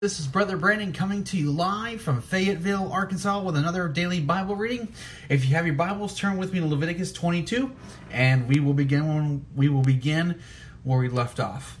This is Brother Brandon coming to you live from Fayetteville, Arkansas with another daily Bible reading. If you have your Bibles, turn with me to Leviticus 22, and we will begin where we left off.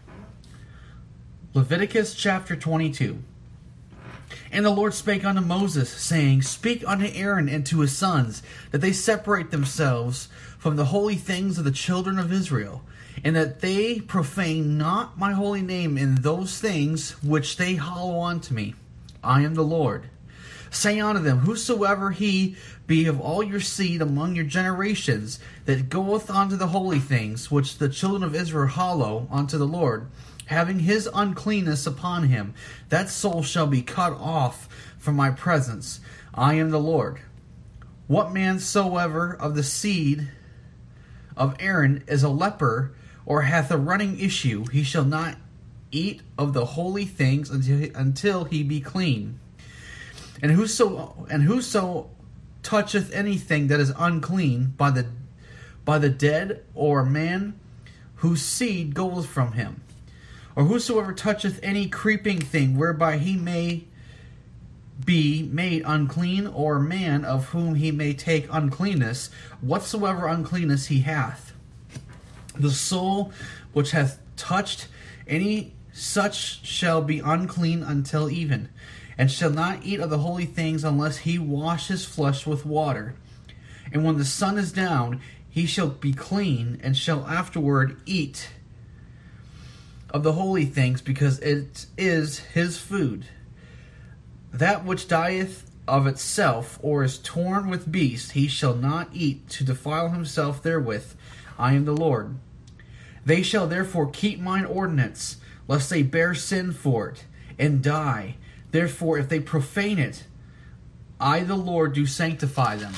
Leviticus chapter 22. And the Lord spake unto Moses, saying, Speak unto Aaron and to his sons, that they separate themselves from the holy things of the children of Israel, and that they profane not my holy name in those things which they hallow unto me. I am the Lord. Say unto them, Whosoever he be of all your seed among your generations, that goeth unto the holy things which the children of Israel hallow unto the Lord, having his uncleanness upon him, that soul shall be cut off from my presence. I am the Lord. What man soever of the seed of Aaron is a leper, or hath a running issue, he shall not eat of the holy things until he be clean. And whoso toucheth anything that is unclean by the dead, or a man whose seed goeth from him, or whosoever toucheth any creeping thing whereby he may be made unclean, or a man of whom he may take uncleanness, whatsoever uncleanness he hath, the soul which hath touched any such shall be unclean until even, and shall not eat of the holy things unless he wash his flesh with water. And when the sun is down, he shall be clean, and shall afterward eat of the holy things, because it is his food. That which dieth of itself, or is torn with beasts, he shall not eat to defile himself therewith. I am the Lord. They shall therefore keep mine ordinance, lest they bear sin for it, and die. Therefore, if they profane it, I the Lord do sanctify them.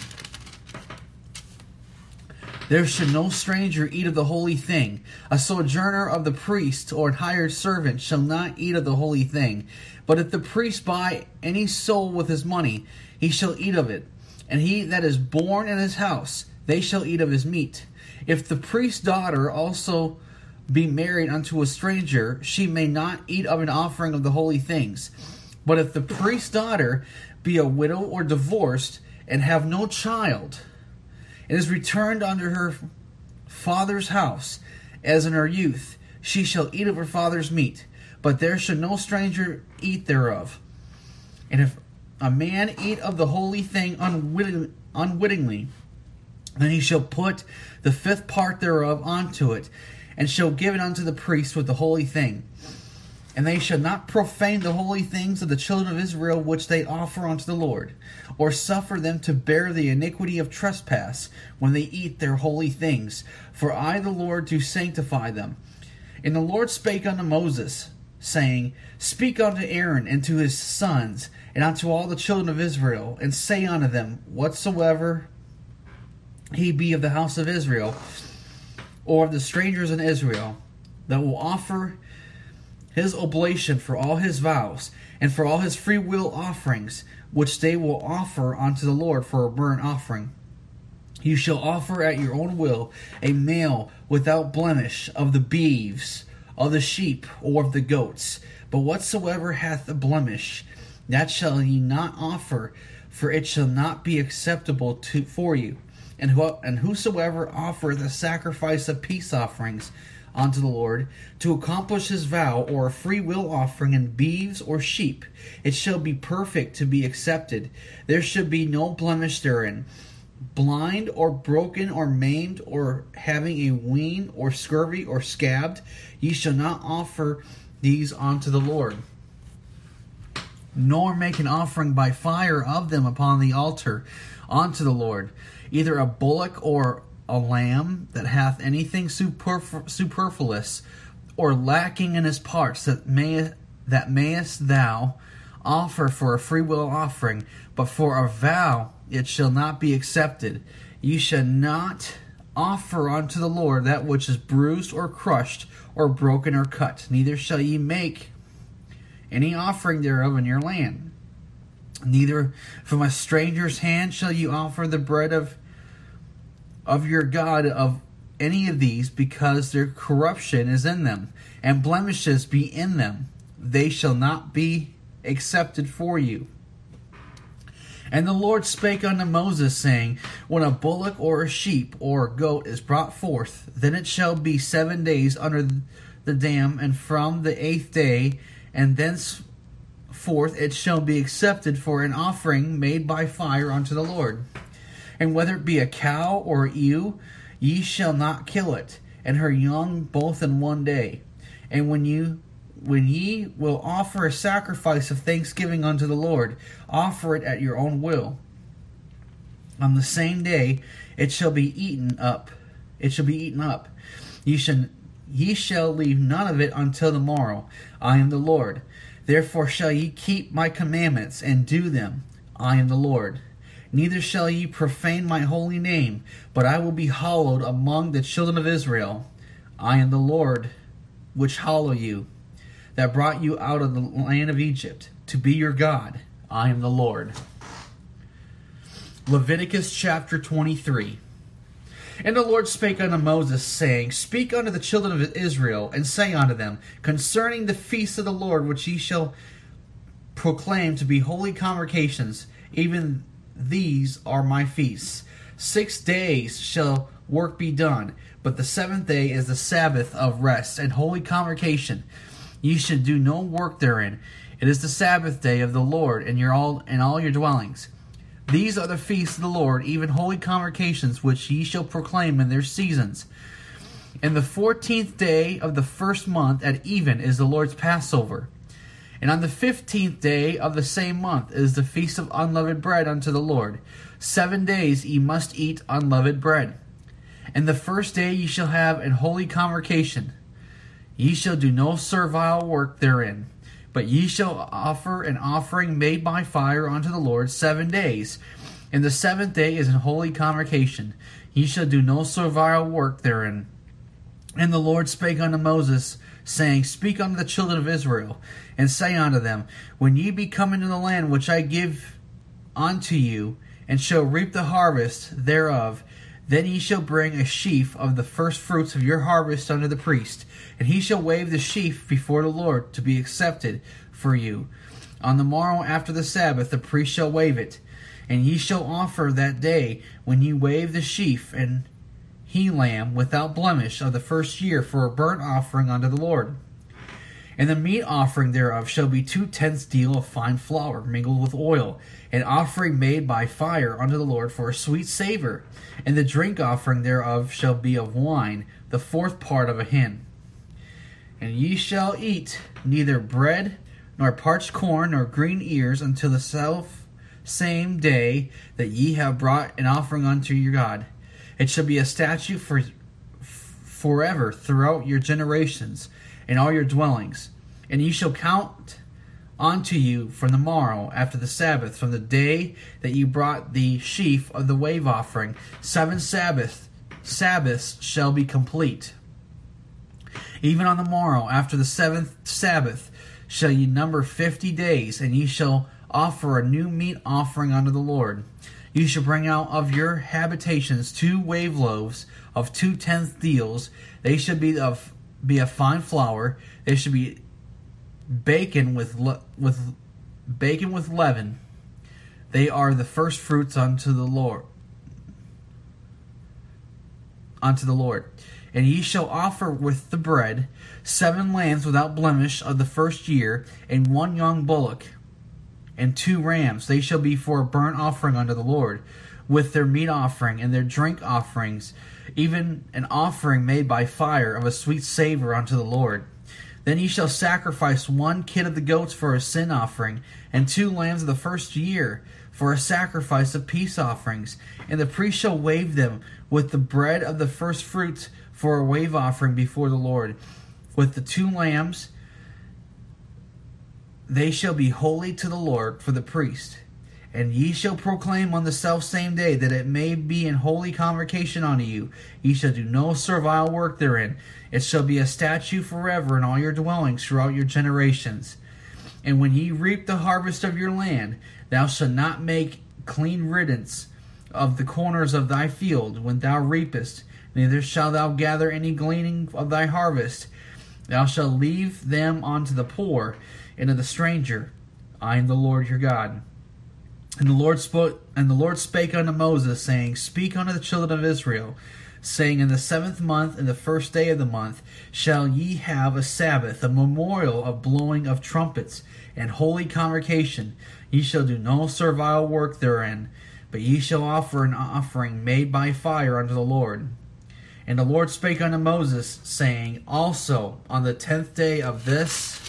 There should no stranger eat of the holy thing. A sojourner of the priest, or an hired servant, shall not eat of the holy thing. But if the priest buy any soul with his money, he shall eat of it. And he that is born in his house, they shall eat of his meat. If the priest's daughter also be married unto a stranger, she may not eat of an offering of the holy things. But if the priest's daughter be a widow or divorced, and have no child, and is returned unto her father's house, as in her youth, she shall eat of her father's meat, but there should no stranger eat thereof. And if a man eat of the holy thing unwittingly, then he shall put the fifth part thereof unto it, and shall give it unto the priest with the holy thing. And they shall not profane the holy things of the children of Israel which they offer unto the Lord, or suffer them to bear the iniquity of trespass when they eat their holy things. For I the Lord do sanctify them. And the Lord spake unto Moses, saying, Speak unto Aaron and to his sons, and unto all the children of Israel, and say unto them, Whatsoever he be of the house of Israel, or of the strangers in Israel, that will offer his oblation for all his vows, and for all his free will offerings, which they will offer unto the Lord for a burnt offering. You shall offer at your own will a male without blemish of the beeves, of the sheep, or of the goats. But whatsoever hath a blemish, that shall ye not offer, for it shall not be acceptable for you. And whosoever offereth a sacrifice of peace offerings unto the Lord, to accomplish his vow, or a free will offering in beeves or sheep, it shall be perfect to be accepted. There should be no blemish therein. Blind, or broken, or maimed, or having a wean, or scurvy, or scabbed, ye shall not offer these unto the Lord. Nor make an offering by fire of them upon the altar unto the Lord, either a bullock or a lamb that hath anything superfluous, or lacking in his parts, that mayest thou offer for a free will offering, but for a vow it shall not be accepted. Ye shall not offer unto the Lord that which is bruised, or crushed, or broken, or cut. Neither shall ye make any offering thereof in your land. Neither from a stranger's hand shall you offer the bread of your God of any of these, because their corruption is in them, and blemishes be in them. they shall not be accepted for you. And the Lord spake unto Moses, saying, When a bullock or a sheep or a goat is brought forth, then it shall be 7 days under the dam, and from the 8th day, and thenceforth it shall be accepted for an offering made by fire unto the Lord. And whether it be a cow or a ewe, ye shall not kill it, and her young both in 1 day. And when ye will offer a sacrifice of thanksgiving unto the Lord, offer it at your own will. On the same day it shall be eaten up. Ye shall leave none of it until the morrow. I am the Lord. Therefore shall ye keep my commandments, and do them. I am the Lord. Neither shall ye profane my holy name, but I will be hallowed among the children of Israel. I am the Lord, which hallow you, that brought you out of the land of Egypt, to be your God. I am the Lord. Leviticus chapter 23. And the Lord spake unto Moses, saying, Speak unto the children of Israel, and say unto them, Concerning the feasts of the Lord, which ye shall proclaim to be holy convocations, even these are my feasts. 6 days shall work be done, but the 7th day is the Sabbath of rest and holy convocation. Ye should do no work therein. It is the Sabbath day of the Lord in all your dwellings. These are the feasts of the Lord, even holy convocations, which ye shall proclaim in their seasons. And the 14th day of the first month at even is the Lord's Passover. And on the 15th day of the same month is the feast of unleavened bread unto the Lord. 7 days ye must eat unleavened bread. And the first day ye shall have an holy convocation. Ye shall do no servile work therein, but ye shall offer an offering made by fire unto the Lord 7 days. And the 7th day is an holy convocation. Ye shall do no servile work therein. And the Lord spake unto Moses, saying, Speak unto the children of Israel, and say unto them, When ye be come into the land which I give unto you, and shall reap the harvest thereof, then ye shall bring a sheaf of the first fruits of your harvest unto the priest, and he shall wave the sheaf before the Lord to be accepted for you. On the morrow after the Sabbath the priest shall wave it, and ye shall offer that day when ye wave the sheaf and he lamb without blemish of the first year for a burnt offering unto the Lord. And the meat offering thereof shall be 2/10 deal of fine flour mingled with oil, an offering made by fire unto the Lord for a sweet savor. And the drink offering thereof shall be of wine, the 4th part of a hin. And ye shall eat neither bread, nor parched corn, nor green ears, until the same day that ye have brought an offering unto your God. It shall be a statute forever throughout your generations, in all your dwellings. And ye shall count unto you from the morrow after the Sabbath, from the day that you brought the sheaf of the wave offering. 7 Sabbaths shall be complete. Even on the morrow after the 7th Sabbath shall ye number 50 days, and ye shall offer a new meat offering unto the Lord. You shall bring out of your habitations 2 wave loaves of 2/10 deals. They shall be of fine flour. They should be bacon with leaven. They are the first fruits unto the Lord. And ye shall offer with the bread 7 lambs without blemish of the first year, and 1 young bullock, and 2 rams. They shall be for a burnt offering unto the Lord, with their meat offering and their drink offerings, even an offering made by fire of a sweet savor unto the Lord. Then ye shall sacrifice 1 kid of the goats for a sin offering, and 2 lambs of the first year for a sacrifice of peace offerings. And the priest shall wave them with the bread of the first fruits for a wave offering before the Lord. With the 2 lambs, they shall be holy to the Lord for the priest. And ye shall proclaim on the selfsame day that it may be an holy convocation unto you. Ye shall do no servile work therein. It shall be a statute forever in all your dwellings throughout your generations. And when ye reap the harvest of your land, thou shalt not make clean riddance of the corners of thy field when thou reapest, neither shalt thou gather any gleaning of thy harvest. Thou shalt leave them unto the poor and to the stranger. I am the Lord your God. And the Lord spake unto Moses, saying, Speak unto the children of Israel, saying, In the 7th month, in the 1st day of the month, shall ye have a Sabbath, a memorial of blowing of trumpets, and holy convocation. Ye shall do no servile work therein, but ye shall offer an offering made by fire unto the Lord. And the Lord spake unto Moses, saying, Also on the 10th day of this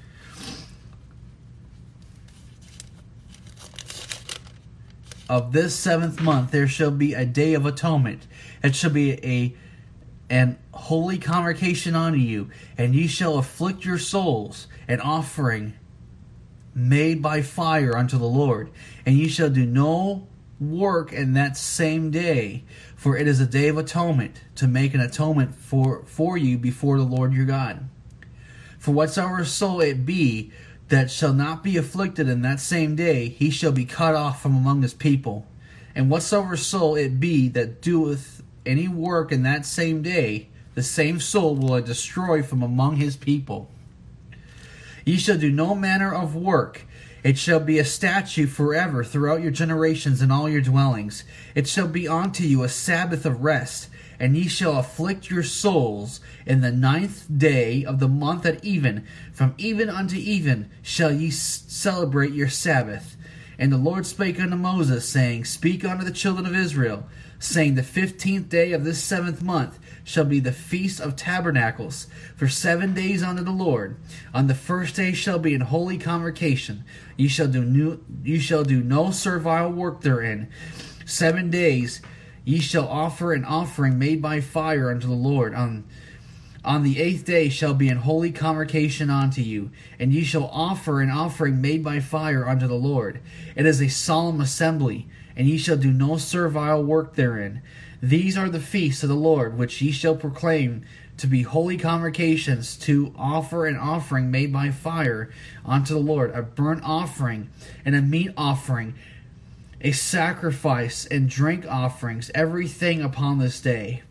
7th month there shall be a day of atonement. It shall be an holy convocation unto you, and ye shall afflict your souls, an offering made by fire unto the Lord. And ye shall do no work in that same day, for it is a day of atonement, to make an atonement for you before the Lord your God. For whatsoever soul it be that shall not be afflicted in that same day, he shall be cut off from among his people. And whatsoever soul it be that doeth any work in that same day, the same soul will I destroy from among his people. Ye shall do no manner of work. It shall be a statute forever throughout your generations in all your dwellings. It shall be unto you a Sabbath of rest. And ye shall afflict your souls in the 9th day of the month at even. From even unto even shall ye celebrate your Sabbath. And the Lord spake unto Moses, saying, Speak unto the children of Israel, saying, The 15th day of this 7th month shall be the Feast of Tabernacles, for 7 days unto the Lord. On the 1st day shall be an holy convocation. Ye shall do no servile work therein. 7 days ye shall offer an offering made by fire unto the Lord. On the 8th day shall be an holy convocation unto you, and ye shall offer an offering made by fire unto the Lord. It is a solemn assembly, and ye shall do no servile work therein. These are the feasts of the Lord, which ye shall proclaim to be holy convocations, to offer an offering made by fire unto the Lord, a burnt offering and a meat offering, a sacrifice and drink offerings, everything upon this day.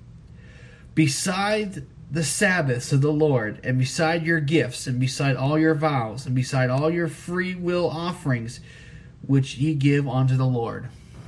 Beside the Sabbaths of the Lord, and beside your gifts, and beside all your vows, and beside all your free will offerings, which ye give unto the Lord.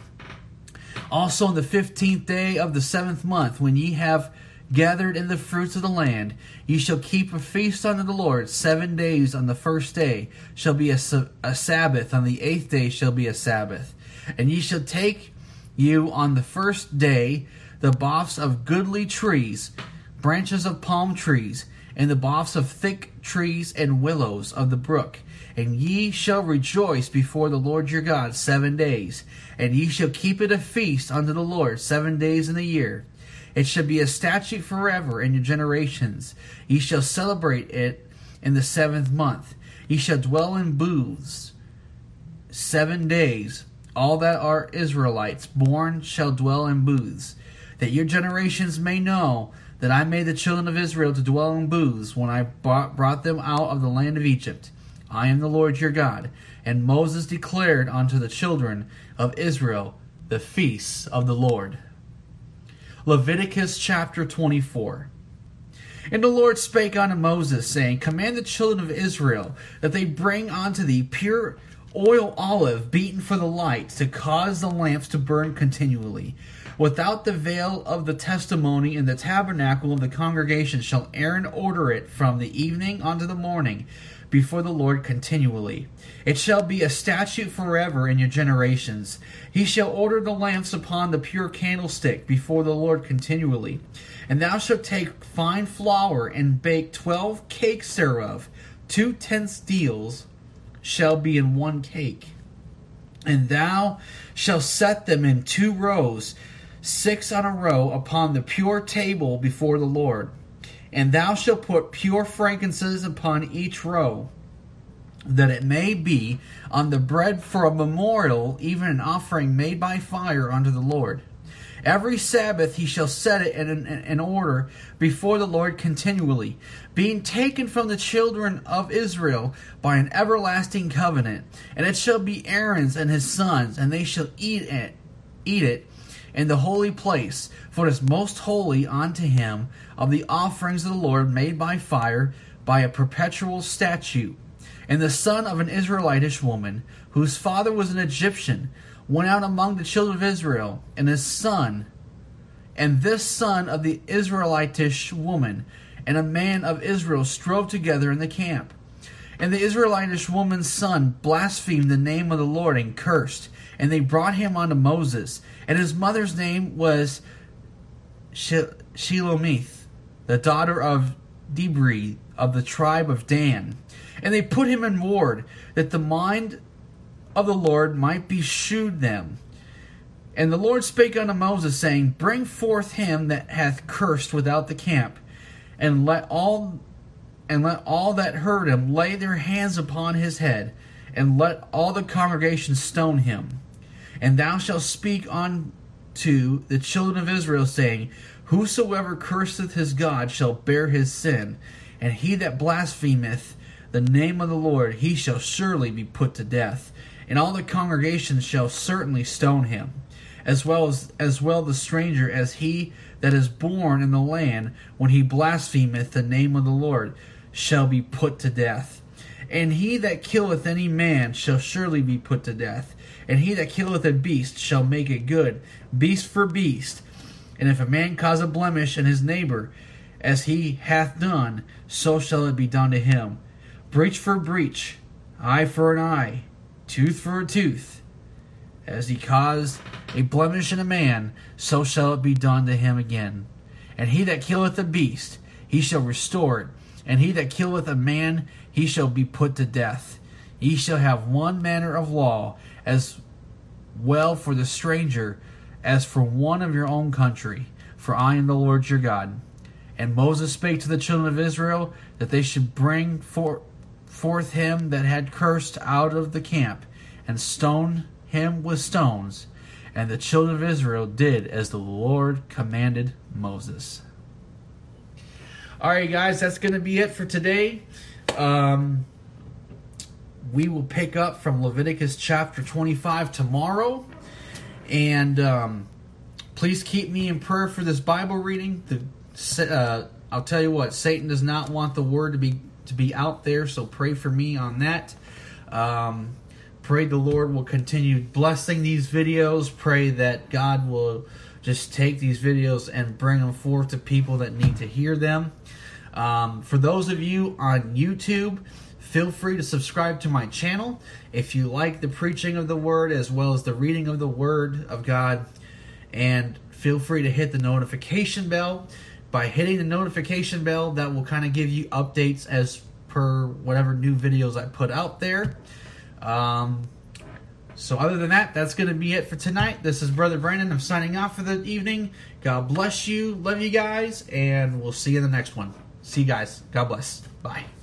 Also on the 15th day of the 7th month, when ye have gathered in the fruits of the land, ye shall keep a feast unto the Lord. 7 days. On the 1st day shall be a Sabbath. On the 8th day shall be a Sabbath. And ye shall take you on the 1st day the boughs of goodly trees, branches of palm trees, and the boughs of thick trees and willows of the brook. And ye shall rejoice before the Lord your God 7 days. And ye shall keep it a feast unto the Lord 7 days in the year. It shall be a statute forever in your generations. Ye shall celebrate it in the 7th month. Ye shall dwell in booths 7 days. All that are Israelites born shall dwell in booths, that your generations may know that I made the children of Israel to dwell in booths when I brought them out of the land of Egypt. I am the Lord your God. And Moses declared unto the children of Israel the feasts of the Lord. Leviticus chapter 24. And the Lord spake unto Moses, saying, Command the children of Israel that they bring unto thee pure oil olive beaten for the light, to cause the lamps to burn continually. Without the veil of the testimony in the tabernacle of the congregation shall Aaron order it from the evening unto the morning before the Lord continually. It shall be a statute forever in your generations. He shall order the lamps upon the pure candlestick before the Lord continually. And thou shalt take fine flour and bake 12 cakes thereof. 2/10 deals shall be in 1 cake. And thou shalt set them in 2 rows, 6 on a row, upon the pure table before the Lord. And thou shalt put pure frankincense upon each row, that it may be on the bread for a memorial, even an offering made by fire unto the Lord. Every Sabbath he shall set it in order before the Lord continually, being taken from the children of Israel by an everlasting covenant. And it shall be Aaron's and his sons, and they shall eat it in the holy place, for it is most holy unto him. Of the offerings of the Lord made by fire, by a perpetual statute. And the son of an Israelitish woman, whose father was an Egyptian, went out among the children of Israel, and this son of the Israelitish woman, and a man of Israel strove together in the camp. And the Israelitish woman's son blasphemed the name of the Lord and cursed. And they brought him unto Moses. And his mother's name was Shelomith, the daughter of Dibri of the tribe of Dan. And they put him in ward, that the mind of the Lord might be shewed them. And the Lord spake unto Moses, saying, Bring forth him that hath cursed without the camp, and let all that heard him lay their hands upon his head, and let all the congregation stone him. And thou shalt speak unto the children of Israel, saying, Whosoever curseth his God shall bear his sin, and he that blasphemeth the name of the Lord, he shall surely be put to death. And all the congregation shall certainly stone him, as well the stranger as he that is born in the land, when he blasphemeth the name of the Lord, shall be put to death. And he that killeth any man shall surely be put to death. And he that killeth a beast shall make it good, beast for beast. And if a man cause a blemish in his neighbor, as he hath done, so shall it be done to him. Breach for breach, eye for an eye, tooth for a tooth. As he caused a blemish in a man, so shall it be done to him again. And he that killeth a beast, he shall restore it. And he that killeth a man, he shall be put to death. Ye shall have one manner of law, as well for the stranger as for one of your own country. For I am the Lord your God. And Moses spake to the children of Israel, that they should bring forth him that had cursed out of the camp, and stone him with stones. And the children of Israel did as the Lord commanded Moses. Alright guys, that's going to be it for today. We will pick up from Leviticus chapter 25 tomorrow. And please keep me in prayer for this Bible reading. I'll tell you what, Satan does not want the word to be out there, so pray for me on that. Pray the Lord will continue blessing these videos. Pray that God will just take these videos and bring them forth to people that need to hear them. For those of you on YouTube, feel free to subscribe to my channel. If you like the preaching of the Word as well as the reading of the Word of God. And feel free to hit the notification bell. By hitting the notification bell, that will kind of give you updates as per whatever new videos I put out there. So other than that, that's going to be it for tonight. This is Brother Brandon. I'm signing off for the evening. God bless you. Love you guys. And we'll see you in the next one. See you guys. God bless. Bye.